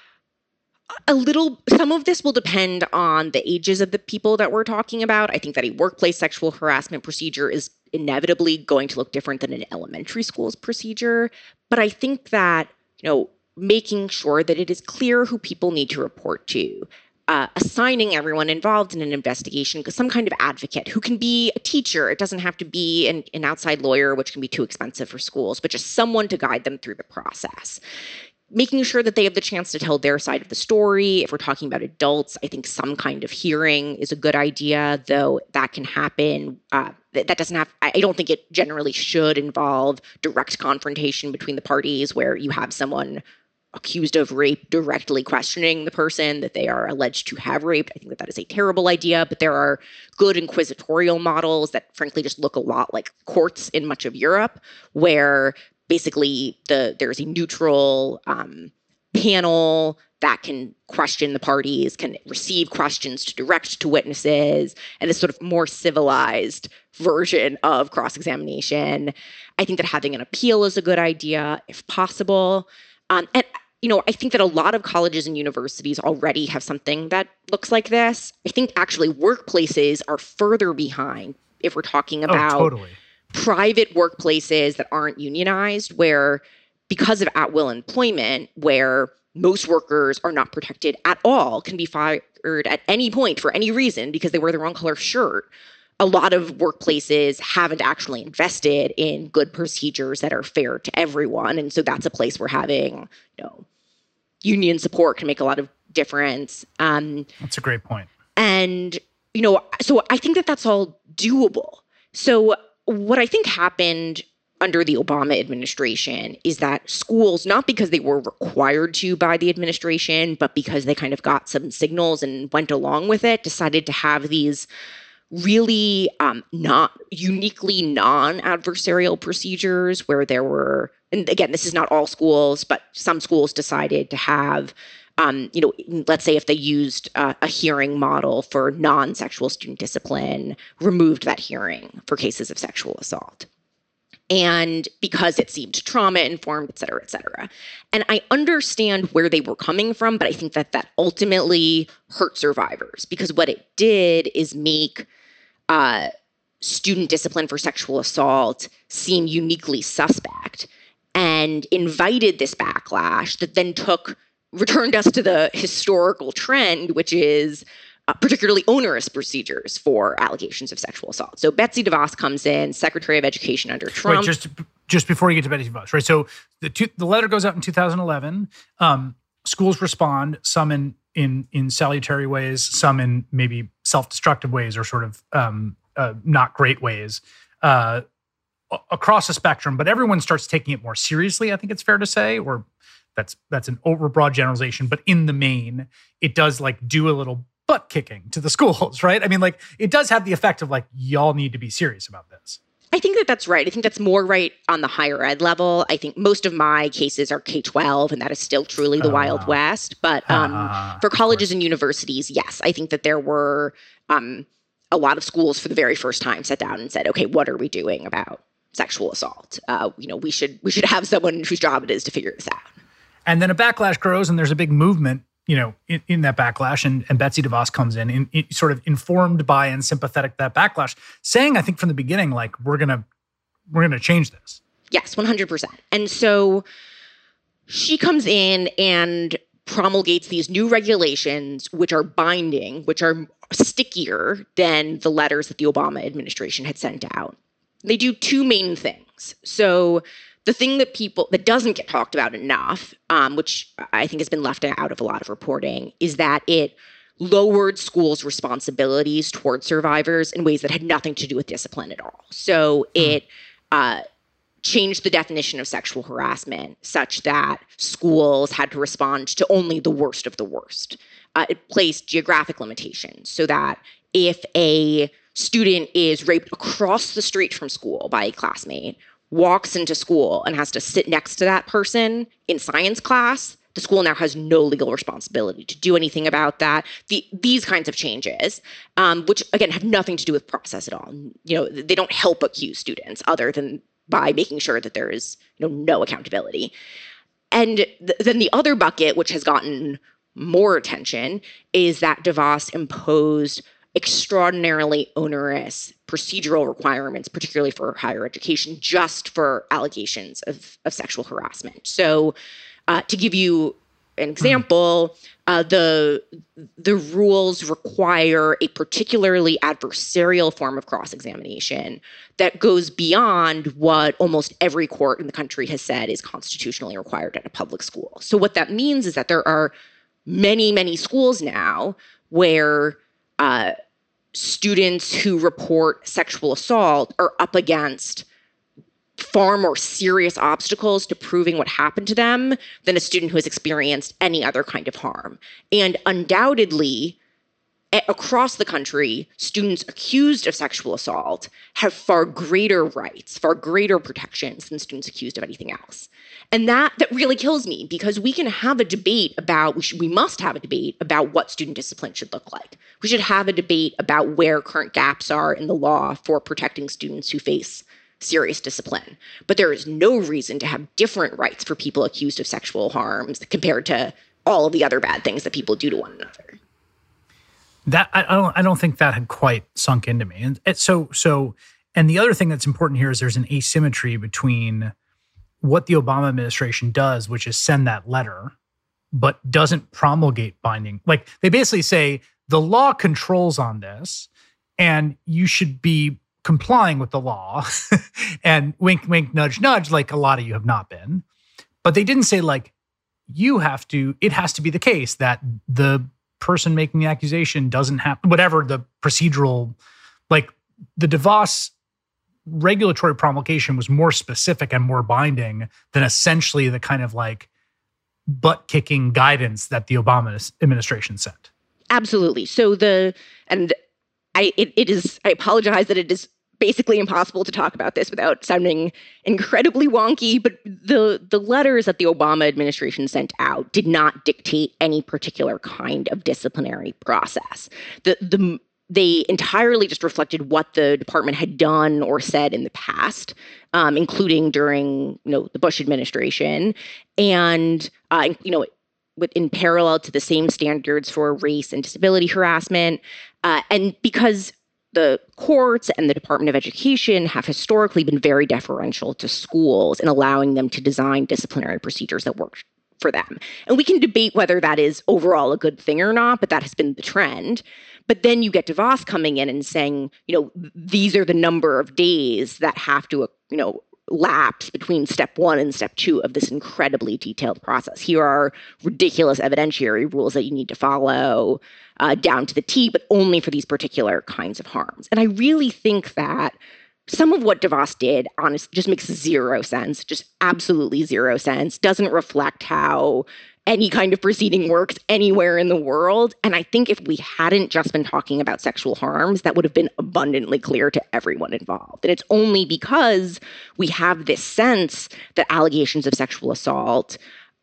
some of this will depend on the ages of the people that we're talking about. I think that a workplace sexual harassment procedure is inevitably going to look different than an elementary school's procedure. But I think that, making sure that it is clear who people need to report to, assigning everyone involved in an investigation some kind of advocate who can be a teacher. It doesn't have to be an outside lawyer, which can be too expensive for schools, but just someone to guide them through the process. making sure that they have the chance to tell their side of the story. If we're talking about adults, I think some kind of hearing is a good idea, though that can happen. That doesn't have, I don't think it generally should involve direct confrontation between the parties where you have someone accused of rape directly questioning the person that they are alleged to have raped. I think that is a terrible idea, but there are good inquisitorial models that frankly just look a lot like courts in much of Europe, where basically there's a neutral panel that can question the parties, can receive questions to direct to witnesses, and this sort of more civilized version of cross-examination. I think that having an appeal is a good idea if possible. And, I think that a lot of colleges and universities already have something that looks like this. I think actually workplaces are further behind if we're talking about private workplaces that aren't unionized, where because of at-will employment, where most workers are not protected at all, can be fired at any point for any reason because they wear the wrong color shirt. A lot of workplaces haven't actually invested in good procedures that are fair to everyone. And so that's a place where having, union support can make a lot of difference. That's a great point. And, so I think that that's all doable. So what I think happened under the Obama administration is that schools, not because they were required to by the administration, but because they kind of got some signals and went along with it, decided to have these really not uniquely non-adversarial procedures where there were, and again, this is not all schools, but some schools decided to have, let's say if they used a hearing model for non-sexual student discipline, removed that hearing for cases of sexual assault. And because it seemed trauma-informed, et cetera, et cetera. And I understand where they were coming from, but I think that ultimately hurt survivors because what it did is make student discipline for sexual assault seem uniquely suspect and invited this backlash that then returned us to the historical trend, which is particularly onerous procedures for allegations of sexual assault. So Betsy DeVos comes in, Secretary of Education under Trump. Wait, just before you get to Betsy DeVos, right? So the letter goes out in 2011. Schools respond, some in salutary ways, some in maybe self-destructive ways or sort of not great ways across the spectrum. But everyone starts taking it more seriously, I think it's fair to say, or that's an overbroad generalization. But in the main, it does do a little butt kicking to the schools, right? I mean, it does have the effect of y'all need to be serious about this. I think that's right. I think that's more right on the higher ed level. I think most of my cases are K-12, and that is still truly the Wild West. But for colleges and universities, yes, I think that there were a lot of schools for the very first time sat down and said, okay, what are we doing about sexual assault? We should have someone whose job it is to figure this out. And then a backlash grows, and there's a big movement in that backlash, and Betsy DeVos comes in sort of informed by and sympathetic to that backlash, saying, I think from the beginning, we're gonna change this. Yes, 100%. And so she comes in and promulgates these new regulations, which are binding, which are stickier than the letters that the Obama administration had sent out. They do two main things. So the thing that doesn't get talked about enough, which I think has been left out of a lot of reporting, is that it lowered schools' responsibilities towards survivors in ways that had nothing to do with discipline at all. So it changed the definition of sexual harassment such that schools had to respond to only the worst of the worst. It placed geographic limitations so that if a student is raped across the street from school by a classmate, walks into school and has to sit next to that person in science class, the school now has no legal responsibility to do anything about that. These kinds of changes, which again have nothing to do with process at all. They don't help accuse students other than by making sure that there is no accountability. And then the other bucket, which has gotten more attention, is that DeVos imposed extraordinarily onerous procedural requirements, particularly for higher education, just for allegations of sexual harassment. So to give you an example, the rules require a particularly adversarial form of cross-examination that goes beyond what almost every court in the country has said is constitutionally required at a public school. So what that means is that there are many, many schools now where students who report sexual assault are up against far more serious obstacles to proving what happened to them than a student who has experienced any other kind of harm. And undoubtedly, across the country, students accused of sexual assault have far greater rights, far greater protections than students accused of anything else. And that really kills me, because we can have a debate about, we must have a debate about what student discipline should look like. We should have a debate about where current gaps are in the law for protecting students who face serious discipline. But there is no reason to have different rights for people accused of sexual harms compared to all of the other bad things that people do to one another. That I don't think that had quite sunk into me. And and the other thing that's important here is there's an asymmetry between what the Obama administration does, which is send that letter, but doesn't promulgate binding. Like, they basically say the law controls on this, and you should be complying with the law. And wink, wink, nudge, nudge, like a lot of you have not been. But they didn't say, like, it has to be the case that the person making the accusation doesn't have, whatever the procedural, like the DeVos regulatory promulgation was more specific and more binding than essentially the kind of like butt-kicking guidance that the Obama administration sent. Absolutely. So I apologize that it is basically impossible to talk about this without sounding incredibly wonky, but the letters that the Obama administration sent out did not dictate any particular kind of disciplinary process. They entirely just reflected what the department had done or said in the past, including during the Bush administration, and in parallel to the same standards for race and disability harassment, and because the courts and the Department of Education have historically been very deferential to schools in allowing them to design disciplinary procedures that work for them. And we can debate whether that is overall a good thing or not, but that has been the trend. But then you get DeVos coming in and saying, these are the number of days that have to, lapse between step 1 and step 2 of this incredibly detailed process. Here are ridiculous evidentiary rules that you need to follow down to the T, but only for these particular kinds of harms. And I really think that some of what DeVos did, honestly, just makes zero sense, just absolutely zero sense, doesn't reflect how any kind of proceeding works anywhere in the world. And I think if we hadn't just been talking about sexual harms, that would have been abundantly clear to everyone involved. And it's only because we have this sense that allegations of sexual assault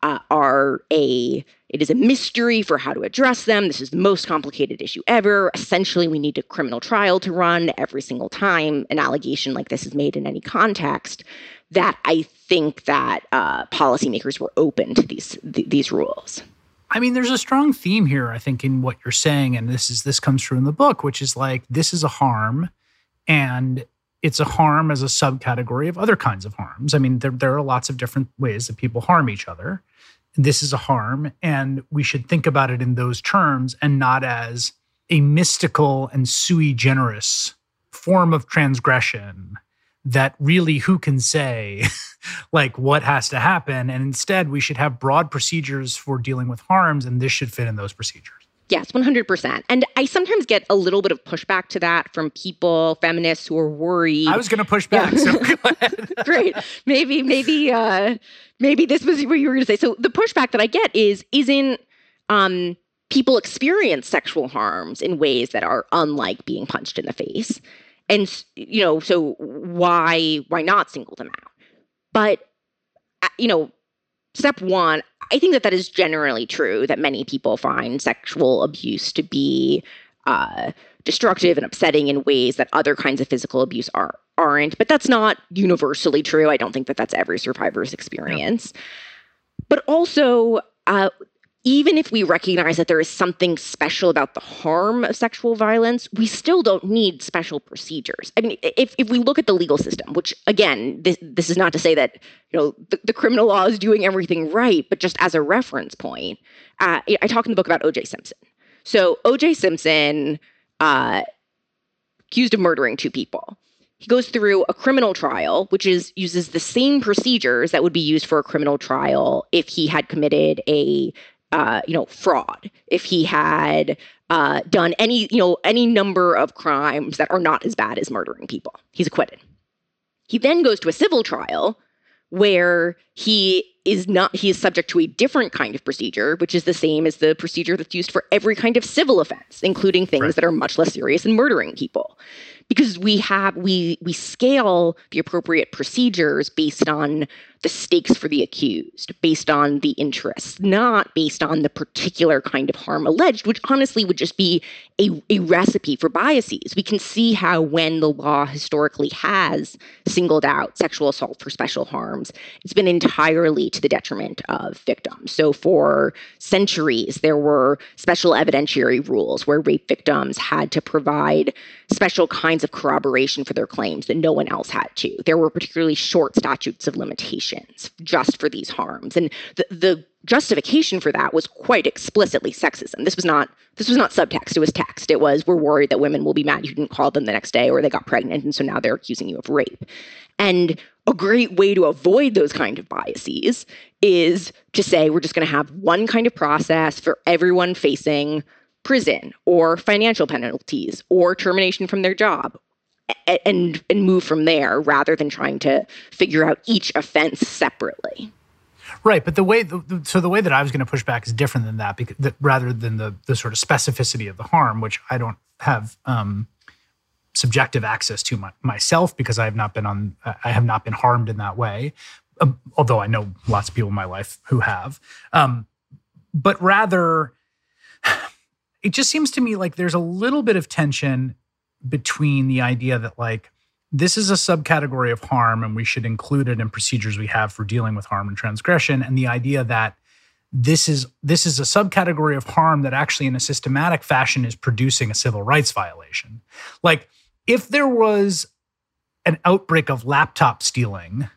it is a mystery for how to address them. This is the most complicated issue ever. Essentially, we need a criminal trial to run every single time an allegation like this is made in any context, that I think that policymakers were open to these rules. I mean, there's a strong theme here, I think, in what you're saying, and this comes through in the book, which is like, this is a harm, and it's a harm as a subcategory of other kinds of harms. I mean, there are lots of different ways that people harm each other. This is a harm, and we should think about it in those terms and not as a mystical and sui generis form of transgression that really, who can say like what has to happen? And instead, we should have broad procedures for dealing with harms, and this should fit in those procedures. Yes, 100%. And I sometimes get a little bit of pushback to that from people, feminists who are worried. I was going to push back, so go ahead. Great. Maybe this was what you were going to say. So the pushback that I get isn't people experience sexual harms in ways that are unlike being punched in the face. And, so why not single them out? But, step 1, I think that is generally true, that many people find sexual abuse to be destructive and upsetting in ways that other kinds of physical abuse aren't. But that's not universally true. I don't think that that's every survivor's experience. Yeah. But also, even if we recognize that there is something special about the harm of sexual violence, we still don't need special procedures. I mean, if we look at the legal system, which again, this is not to say that the criminal law is doing everything right, but just as a reference point, I talk in the book about O.J. Simpson. So O.J. Simpson, accused of murdering 2 people. He goes through a criminal trial, which uses the same procedures that would be used for a criminal trial if he had committed a fraud, if he had done any number of crimes that are not as bad as murdering people. He's acquitted. He then goes to a civil trial where he is subject to a different kind of procedure, which is the same as the procedure that's used for every kind of civil offense, including things that are much less serious than murdering people. Because we scale the appropriate procedures based on the stakes for the accused, based on the interests, not based on the particular kind of harm alleged, which honestly would just be a recipe for biases. We can see how when the law historically has singled out sexual assault for special harms, it's been entirely to the detriment of victims. So for centuries, there were special evidentiary rules where rape victims had to provide special kinds of corroboration for their claims that no one else had to. There were particularly short statutes of limitations just for these harms. And the justification for that was quite explicitly sexism. This was not subtext, it was text. It was, we're worried that women will be mad you didn't call them the next day or they got pregnant and so now they're accusing you of rape. And a great way to avoid those kind of biases is to say we're just going to have one kind of process for everyone facing prison or financial penalties or termination from their job and move from there rather than trying to figure out each offense separately. Right, but the way that I was going to push back is different than that, because rather than the sort of specificity of the harm, which I don't have subjective access to myself because I have not been harmed in that way, although I know lots of people in my life who have. But rather, it just seems to me like there's a little bit of tension between the idea that like this is a subcategory of harm and we should include it in procedures we have for dealing with harm and transgression, and the idea that this is a subcategory of harm that actually in a systematic fashion is producing a civil rights violation. Like if there was an outbreak of laptop stealing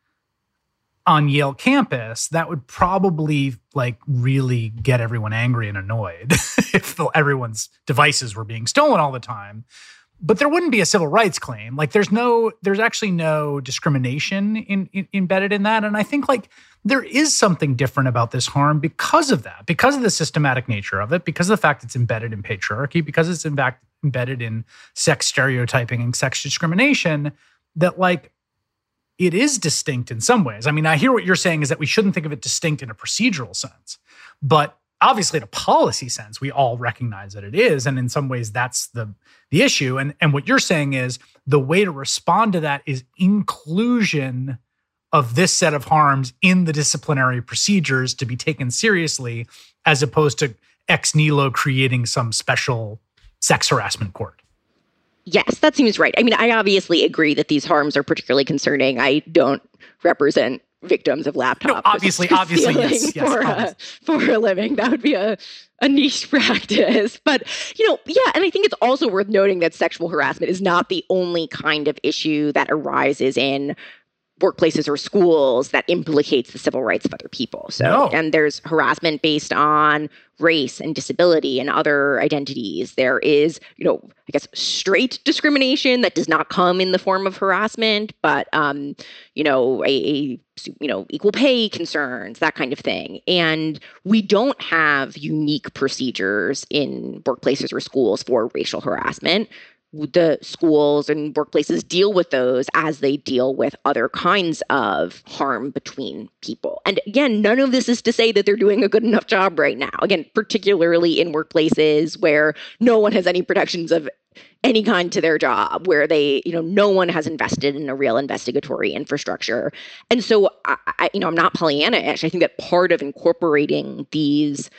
on Yale campus, that would probably like really get everyone angry and annoyed if everyone's devices were being stolen all the time. But there wouldn't be a civil rights claim. Like there's actually no discrimination embedded in that. And I think like there is something different about this harm because of that, because of the systematic nature of it, because of the fact it's embedded in patriarchy, because it's in fact embedded in sex stereotyping and sex discrimination, that like it is distinct in some ways. I mean, I hear what you're saying is that we shouldn't think of it distinct in a procedural sense, but obviously in a policy sense, we all recognize that it is. And in some ways that's the issue. And what you're saying is the way to respond to that is inclusion of this set of harms in the disciplinary procedures to be taken seriously, as opposed to ex nihilo creating some special sex harassment court. Yes, that seems right. I mean, I obviously agree that these harms are particularly concerning. I don't represent victims of laptops. No, obviously, yes. For a living. That would be a niche practice. But, yeah, and I think it's also worth noting that sexual harassment is not the only kind of issue that arises in workplaces or schools that implicates the civil rights of other people. So, and there's harassment based on race and disability and other identities. There is, I guess, straight discrimination that does not come in the form of harassment, but, equal pay concerns, that kind of thing. And we don't have unique procedures in workplaces or schools for racial harassment. The schools and workplaces deal with those as they deal with other kinds of harm between people. And again, none of this is to say that they're doing a good enough job right now. Again, particularly in workplaces where no one has any protections of any kind to their job, where they, no one has invested in a real investigatory infrastructure. And so, I'm not Pollyanna-ish. I think that part of incorporating these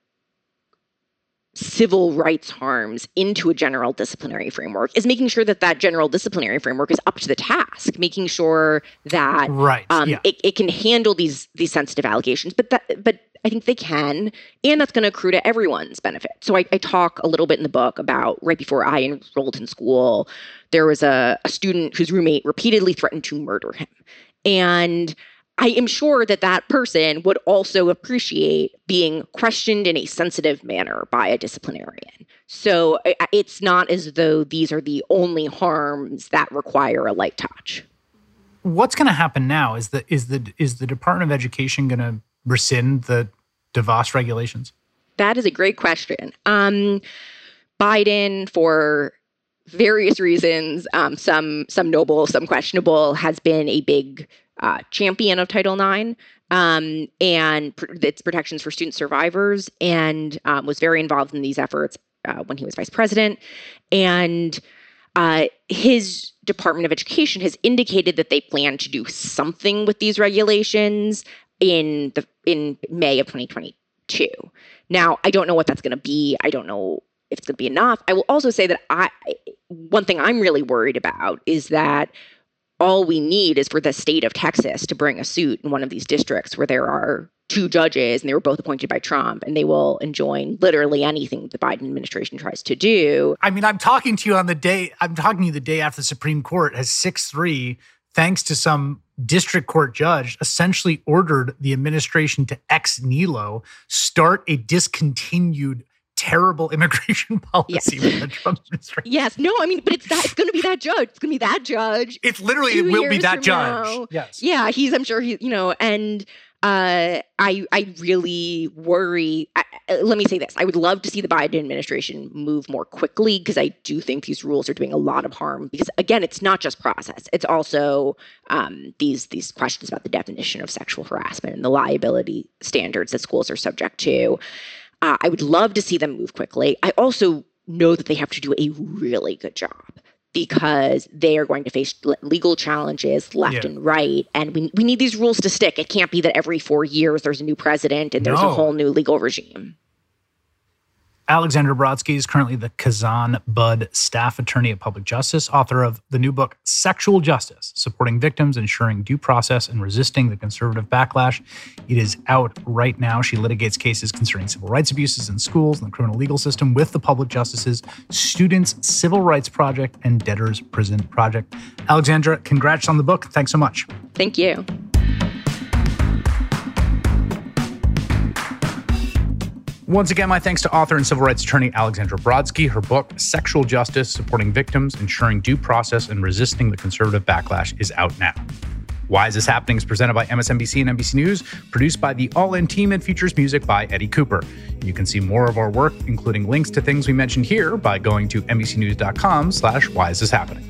civil rights harms into a general disciplinary framework is making sure that that general disciplinary framework is up to the task, making sure that it can handle these sensitive allegations. But I think they can, and that's going to accrue to everyone's benefit. So I talk a little bit in the book about right before I enrolled in school, there was a student whose roommate repeatedly threatened to murder him. And I am sure that that person would also appreciate being questioned in a sensitive manner by a disciplinarian. So it's not as though these are the only harms that require a light touch. What's going to happen now? Is the Department of Education going to rescind the DeVos regulations? That is a great question. Biden, for various reasons, some noble, some questionable, has been a big champion of Title IX and its protections for student survivors, and was very involved in these efforts when he was vice president. And his Department of Education has indicated that they plan to do something with these regulations in May of 2022. Now, I don't know what that's going to be. I don't know if it's going to be enough. I will also say that one thing I'm really worried about is that all we need is for the state of Texas to bring a suit in one of these districts where there are two judges and they were both appointed by Trump, and they will enjoin literally anything the Biden administration tries to do. I mean, I'm talking to you the day after the Supreme Court has 6-3, thanks to some district court judge, essentially ordered the administration to ex nihilo start a discontinued terrible immigration policy with the Trump administration. Yes. No, I mean, but it's going to be that judge. It's going to be that judge. It will be that judge. Now. Yes. Yeah. I'm sure and I really worry. Let me say this. I would love to see the Biden administration move more quickly, because I do think these rules are doing a lot of harm, because again, it's not just process. It's also these questions about the definition of sexual harassment and the liability standards that schools are subject to. I would love to see them move quickly. I also know that they have to do a really good job, because they are going to face legal challenges left and right. And we need these rules to stick. It can't be that every 4 years there's a new president and there's a whole new legal regime. Alexandra Brodsky is currently the Kazan Budd staff attorney at Public Justice, author of the new book, Sexual Justice, Supporting Victims, Ensuring Due Process, and Resisting the Conservative Backlash. It is out right now. She litigates cases concerning civil rights abuses in schools and the criminal legal system with the Public Justice's Students' Civil Rights Project and Debtors' Prison Project. Alexandra, congrats on the book. Thanks so much. Thank you. Once again, my thanks to author and civil rights attorney Alexandra Brodsky. Her book, Sexual Justice, Supporting Victims, Ensuring Due Process, and Resisting the Conservative Backlash is out now. Why Is This Happening is presented by MSNBC and NBC News, produced by the All In team, and features music by Eddie Cooper. You can see more of our work, including links to things we mentioned here, by going to NBCnews.com/whyistishappening.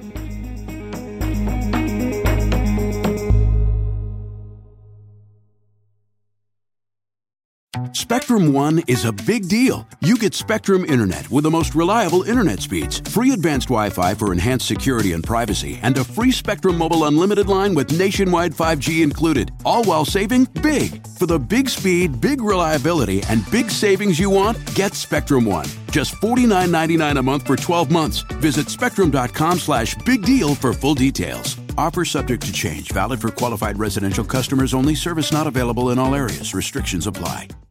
Spectrum One is a big deal. You get Spectrum Internet with the most reliable internet speeds, free advanced Wi-Fi for enhanced security and privacy, and a free Spectrum Mobile unlimited line with nationwide 5G included, all while saving big. For the big speed, big reliability, and big savings you want, get Spectrum One. Just $49.99 a month for 12 months. Visit spectrum.com/big deal for full details. Offer subject to change. Valid for qualified residential customers only. Service not available in all areas. Restrictions apply.